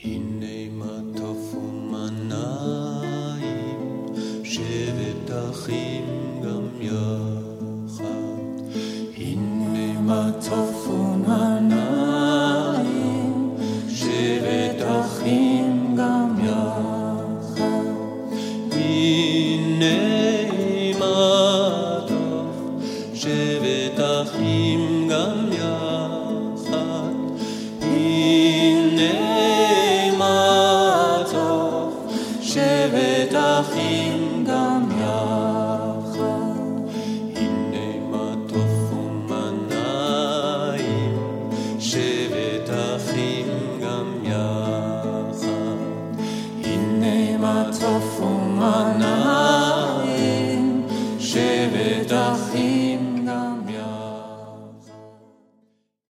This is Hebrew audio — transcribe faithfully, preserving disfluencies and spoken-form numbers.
הנה מה טוב ומה נעים, שבת אחים גם יחד. הנה מה טוב ומה נעים, שבת אחים גם יחד. הנה מה טוב, שבת אחים גם יחד. הנה מה טוב, שבת אחים גם יחד. הנה מה טוב ומה נעים, שבת אחים